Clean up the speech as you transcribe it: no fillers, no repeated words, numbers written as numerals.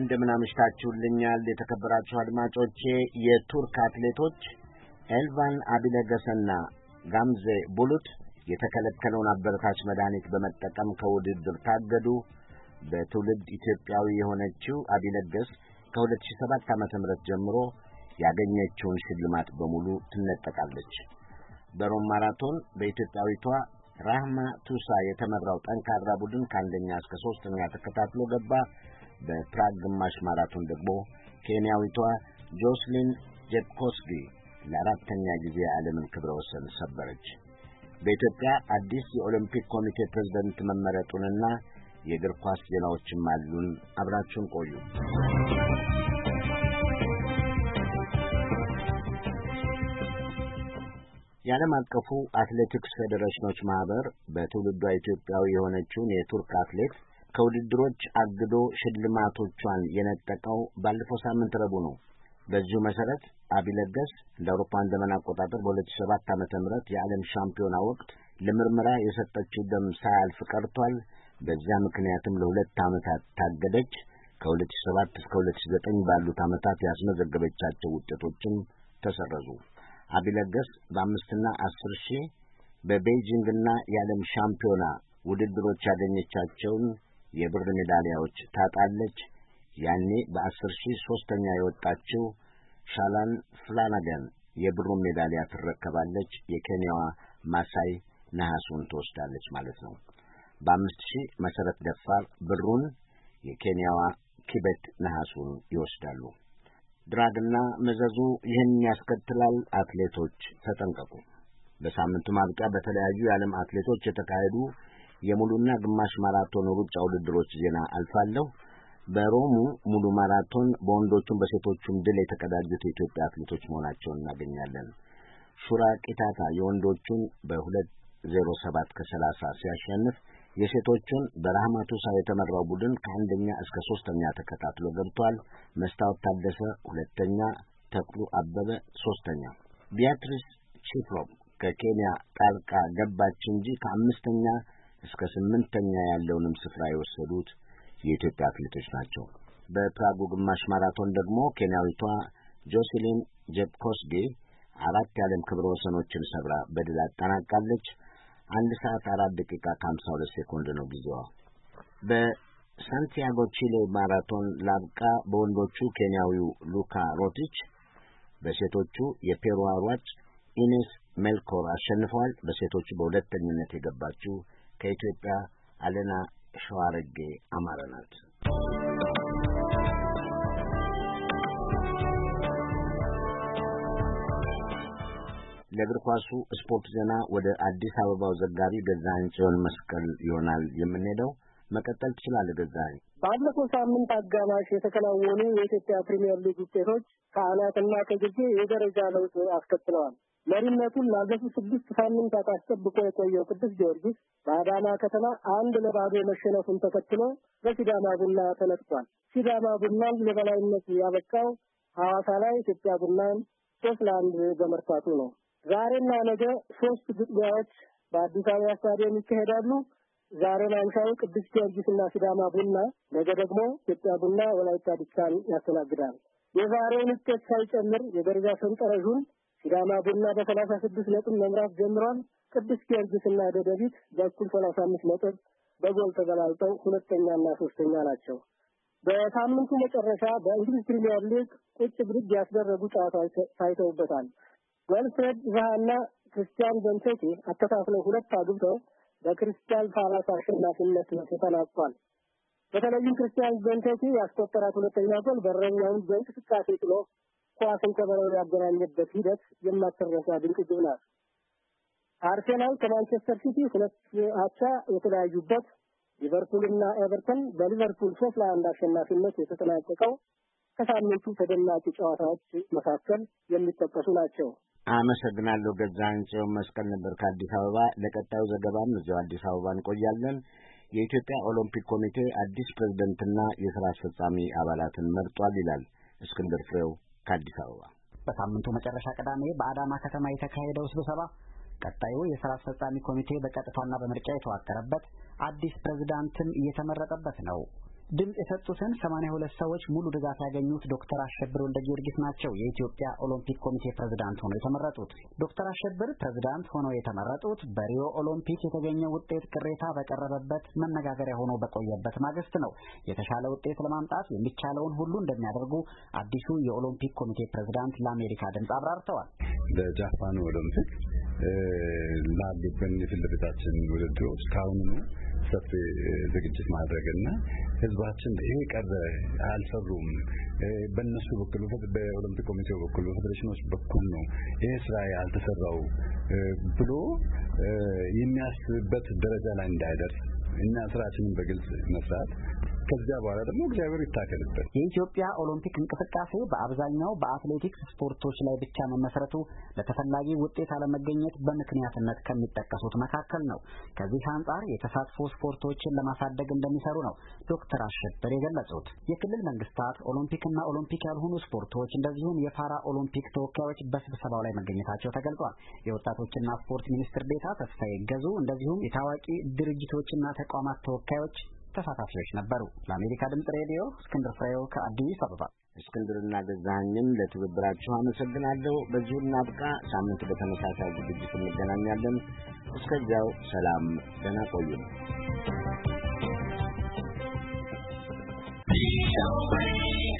እንደምን አመሽታችሁልኛል የተከበራችሁ አድማጮቼ። የቱርክ አትሌቶች ኤልቫን አቢለገሰና ጋምዜ ቡሉት የተከለከለውን አበረታች መድኃኒት በመጠቀም ከውድድር ታገዱ። በትውልድ ኢትዮጵያዊ የሆነችው አቢለገስ ከ2007 ዓ.ም ጀምሮ ያገኘችውን ሽልማት በሙሉ ትነጠቃለች። በሮም ማራቶን በኢትዮጵያዊቷ ራህማ ቱሳ የተመራው ጠንካራ ቡድን ከአንደኛ እስከ ሶስተኛ ተከታትሎ ገባ። በፕራግ ግማሽ ማራቶን ደግሞ ኬንያዊቷ ጆስሊን ጄፕኮስጊ ለአራተኛ ጊዜ የዓለምን ክብረ ወሰን ሰበረች። በኢትዮጵያ አዲስ የኦሎምፒክ ኮሚቴ ፕሬዝዳንት መመረጡንና የእግር ኳስ ዜናዎችም አሉን። አብራችሁን ቆዩ። የዓለም አቀፉ አትሌቲክስ ፌዴሬሽኖች ማህበር በትውልዷ ኢትዮጵያዊ የሆነችውን የቱርክ አትሌት ከውድድሮች አግዶ ሽልማቶቿን የነጠቀው ባለፈው ሳምንት ረቡዕ ነው። በዚሁ መሰረት አቢለገስ እንደ አውሮፓውያን ዘመን አቆጣጠር በ2007 ዓ.ም የዓለም ሻምፒዮና ወቅት ለምርመራ የሰጠችው ደም ሳያልፍ ቀርቷል። በዚያ ምክንያትም ለ2 ዓመታት ታገደች። ከ2007 እስከ 2009 ባሉት ዓመታት ያስመዘገበቻቸው ውጤቶችም ተሰረዙ። አቢለገስ በ5ና 10 ሺህ በቤጂንግና የዓለም ሻምፒዮና ውድድሮች ያገኘቻቸውን የብር ሜዳሊያዎች ታጣለች። ያኔ በ10 ሺህ ሶስተኛ የወጣችው ሻላን ፍላናገን የብሩን ሜዳሊያ ትረከባለች። የኬንያዋ ማሳይ ነሐሱን ትወስዳለች ማለት ነው። በ5000 መሰረት ደፋር ብሩን፣ የኬንያዋ ኪቤት ነሐሱን ይወስዳሉ። ድራግና መዘዙ ይህን ያስከትላል። አትሌቶች ተጠንቀቁ። በሳምንቱ ማብቂያ በተለያዩ የዓለም አትሌቶች የተካሄዱ የሙሉና ግማሽ ማራቶን ሩጫ ውድድሮች ዜና አልፋለሁ። በሮሙ ሙሉ ማራቶን በወንዶቹም በሴቶቹም ድል የተቀዳጁት የኢትዮጵያ አትሌቶች መሆናቸውን እናገኛለን። ሹራ ቂታታ የወንዶቹን በ2:07 ከ30 ሲያሸንፍ የሴቶቹን በራህማ ቱሳ የተመራው ቡድን ከአንደኛ እስከ ሶስተኛ ተከታትሎ ገብቷል። መስታወት ታደሰ ሁለተኛ፣ ተክሉ አበበ ሶስተኛ። ቢያትሪስ ቺፕሮም ከኬንያ ጣልቃ ገባች እንጂ ከአምስተኛ እስከ 8ኛ ያለውንም ስፍራ የወሰዱት የኢትዮጵያ አትሌቶች ናቸው። በፕራጉ ግማሽ ማራቶን ደግሞ ኬንያዊቷ ጆስሊን ጄፕኮስጊ 4 የዓለም ክብረ ወሰኖችን ሰብራ በድል አጠናቃለች። 1 ሰዓት 4 ደቂቃ ከ52 ሴኮንድ ነው ጊዜዋ። በሳንቲያጎ ቺሌ ማራቶን ላብቃ። በወንዶቹ ኬንያዊው ሉካ ሮቲች፣ በሴቶቹ የፔሩ ሯጭ ኢኔስ ሜልኮር አሸንፈዋል። በሴቶቹ በሁለተኝነት የገባችው ከኢትዮጵያ አለና ሸዋረጌ አማረ ናት። ለእግር ኳሱ ስፖርት ዜና ወደ አዲስ አበባው ዘጋቢ ገዛኸኝ ጽዮን መስቀል ይሆናል የምንሄደው። መቀጠል ትችላለህ ገዛኸኝ። ባለፈው ሳምንት አጋማሽ የተከናወኑ የኢትዮጵያ ፕሪሚየር ሊግ ውጤቶች ከአናትና ከግርጌ የደረጃ ለውጥ አስከትለዋል። መሪነቱን ላለፉት 6 ሳምንታት አስጠብቆ የቆየው ቅዱስ ጊዮርጊስ በአዳማ ከተማ 1-0 መሸነፉን ተከትሎ በሲዳማ ቡና ተነጥቋል። ሲዳማ ቡናን ለበላይነት ያበቃው ሐዋሳ ላይ ኢትዮጵያ ቡናን 3-1 በመርታቱ ነው። ዛሬና ነገ 3 ግጥሚያዎች በአዲስ አበባ ስታዲየም ይካሄዳሉ። ዛሬ ማምሻው ቅዱስ ጊዮርጊስና ሲዳማ ቡና፣ ነገ ደግሞ ኢትዮጵያ ቡና ወላይታ ዲቻን ያስተናግዳል። የዛሬውን ውጤት ሳይጨምር የደረጃ ሰንጠረዡን ሲዳማ ቡና በ36 ነጥብ መምራት ጀምሯል። ቅዱስ ጊዮርጊስና ደደቢት በኩል 35 ነጥብ በጎል ተበላልጠው ሁለተኛና ሶስተኛ ናቸው። በሳምንቱ መጨረሻ በእንግሊዝ ፕሪሚየር ሊግ ቁጭ ብድግ ያስደረጉ ጨዋታዎች ታይተውበታል። ወልፍሬድ ዛሃና ክርስቲያን ቤንቴኬ አተካክለው 2 አግብተው በክሪስታል ፓላስ አሸናፊነት ተጠናቋል። በተለይም ክርስቲያን ቤንቴኬ ያስቆጠራት ሁለተኛ ጎል በረኛውን በእንቅስቃሴ ጥሎ ኳስን ከበረው ያገናኘበት ሂደት የማትረሳ ድንቅ ግብ ናት። አርሴናል ከማንቸስተር ሲቲ 2-አቻ የተለያዩበት፣ ሊቨርፑልና ኤቨርተን በሊቨርፑል 3-1 አሸናፊነት የተጠናቀቀው ከሳምንቱ ተደናቂ ጨዋታዎች መካከል የሚጠቀሱ ናቸው። አመሰግናለሁ ገዛኸኝ ጽዮን መስቀል ነበር ከአዲስ አበባ። ለቀጣዩ ዘገባም እዚያው አዲስ አበባ እንቆያለን። የኢትዮጵያ ኦሎምፒክ ኮሚቴ አዲስ ፕሬዝዳንትና የሥራ አስፈጻሚ አባላትን መርጧል ይላል እስክንድር ፍሬው ከአዲስ አበባ። በሳምንቱ መጨረሻ ቅዳሜ በአዳማ ከተማ የተካሄደው ስብሰባ ቀጣዩ የሥራ አስፈጻሚ ኮሚቴ በቀጥታና በምርጫ የተዋቀረበት፣ አዲስ ፕሬዝዳንትም እየተመረጠበት ነው። ድምጽ የሰጡትን 82 ሰዎች ሙሉ ድጋፍ ያገኙት ዶክተር አሸብር ወልደ ጊዮርጊስ ናቸው የኢትዮጵያ ኦሎምፒክ ኮሚቴ ፕሬዝዳንት ሆነው የተመረጡት። ዶክተር አሸብር ፕሬዝዳንት ሆነው የተመረጡት በሪዮ ኦሎምፒክ የተገኘው ውጤት ቅሬታ በቀረበበት መነጋገሪያ ሆኖ በቆየበት ማግስት ነው። የተሻለ ውጤት ለማምጣት የሚቻለውን ሁሉ እንደሚያደርጉ አዲሱ የኦሎምፒክ ኮሚቴ ፕሬዝዳንት ለአሜሪካ ድምጽ አብራርተዋል። በጃፓን ኦሎምፒክ ላሉብን የፊት ለፊታችን ውድድሮች ካሁኑ ሰፊ ዝግጅት ማድረግና ህዝባችን ይሄ ቀረ አልሰሩም በእነሱ በኩል በኦሎምፒክ ኮሚቴው በኩል በፌዴሬሽኖች በኩል ነው ይሄ ስራ ያልተሰራው ብሎ የሚያስብበት ደረጃ ላይ እንዳይደርስ እኛ ስራችንን በግልጽ መስራት ከዚያ በኋላ ደግሞ እግዚአብሔር ይታከልበት። የኢትዮጵያ ኦሎምፒክ እንቅስቃሴ በአብዛኛው በአትሌቲክስ ስፖርቶች ላይ ብቻ መመስረቱ ለተፈላጊ ውጤት አለመገኘት በምክንያትነት ከሚጠቀሱት መካከል ነው። ከዚህ አንጻር የተሳትፎ ስፖርቶችን ለማሳደግ እንደሚሰሩ ነው ዶክተር አሸብር የገለጹት። የክልል መንግስታት ኦሎምፒክና ኦሎምፒክ ያልሆኑ ስፖርቶች እንደዚሁም የፓራ ኦሎምፒክ ተወካዮች በስብሰባው ላይ መገኘታቸው ተገልጿል። የወጣቶችና ስፖርት ሚኒስትር ዴኤታ ተስፋዬ ገዙ እንደዚሁም የታዋቂ ድርጅቶችና ተቋማት ተወካዮች ተሳታፊዎች ነበሩ። ለአሜሪካ ድምጽ ሬዲዮ እስክንድር ፍሬው ከአዲስ አበባ። እስክንድርና ገዛኸኝን ለትብብራችሁ አመሰግናለሁ። በዚሁ እናብቃ። ሳምንት በተመሳሳይ ዝግጅት እንገናኛለን። እስከዚያው ሰላም፣ ደህና ቆዩ።